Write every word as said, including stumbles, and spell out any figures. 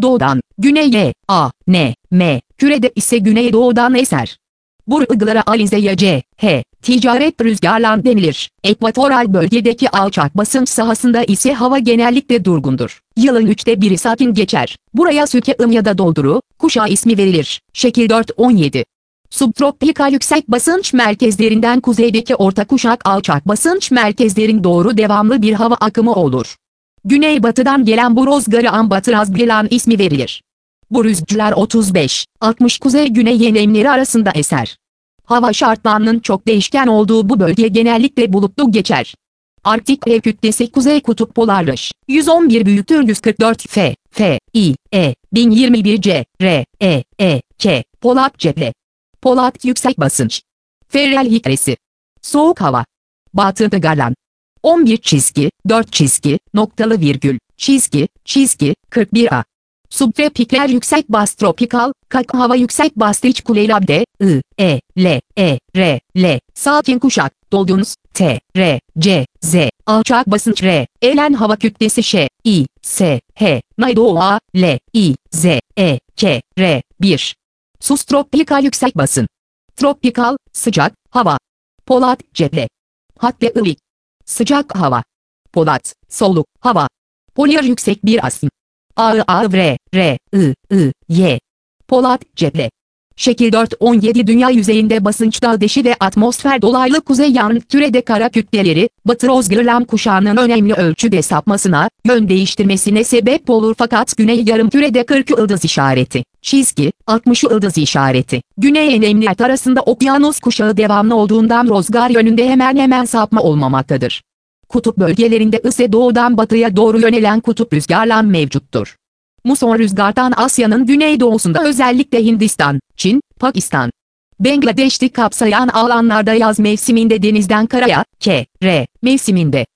doğudan, güneye, A, N, M, kürede ise güneydoğudan eser. Bu rüzgara Alize Y C, H, ticaret rüzgarlan denilir. Ekvatoral bölgedeki alçak basınç sahasında ise hava genellikle durgundur. Yılın üçte biri sakin geçer. Buraya sükûn ya da dolduru, kuşağı ismi verilir. Şekil dört on yedi. Subtropikal yüksek basınç merkezlerinden kuzeydeki orta kuşak alçak basınç merkezlerin doğru devamlı bir hava akımı olur. Güneybatıdan gelen bu rüzgara ambatı rüzgarlan ismi verilir. Bu rüzgarlar otuz beş altmış kuzey-güney enlemleri arasında eser. Hava şartlarının çok değişken olduğu bu bölge genellikle bulutlu geçer. Arktik ev kütlesi kuzey kutup polarmış. yüz on bir büyüktür yüz kırk dört F, F, I, E, bin yirmi bir C, R, E, E, K, Polat cephe. Polat yüksek basınç. Ferrel hitresi. Soğuk hava. Batı rüzgarlan. on bir çizgi, dört çizgi, noktalı virgül, çizgi, çizgi, kırk bir A. Subtropikler yüksek bas tropikal, kak hava yüksek bas iç kuleylabde, I, E, L, E, R, L, sakin kuşak, dolguns, T, R, C, Z, alçak basınç R, elen hava kütlesi Ş, I, S, H, Naydo A, L, I, Z, E, K, R, bir. Subtropikal yüksek basın. Tropikal, sıcak, hava. Polat, cephe. Hatta ılık. Sıcak hava. Polat, soğuk, hava. Polar yüksek bir asım. A, A, R, R, I, I, Y. Polat, cephe. Şekil dört on yedi dünya yüzeyinde basınç daldeşi ve atmosfer dolaylı kuzey yan kürede kara kütleleri, batı rüzgarlan kuşağının önemli ölçüde sapmasına, yön değiştirmesine sebep olur fakat güney yarımkürede kırk yıldız işareti, çizgi, altmış yıldız işareti, güney enlemler arasında okyanus kuşağı devamlı olduğundan rüzgar yönünde hemen hemen sapma olmamaktadır. Kutup bölgelerinde ise doğudan batıya doğru yönelen kutup rüzgarlan mevcuttur. Muson rüzgardan Asya'nın güneydoğusunda özellikle Hindistan, Çin, Pakistan, Bangladeş'ti kapsayan alanlarda yaz mevsiminde denizden karaya, K, R, mevsiminde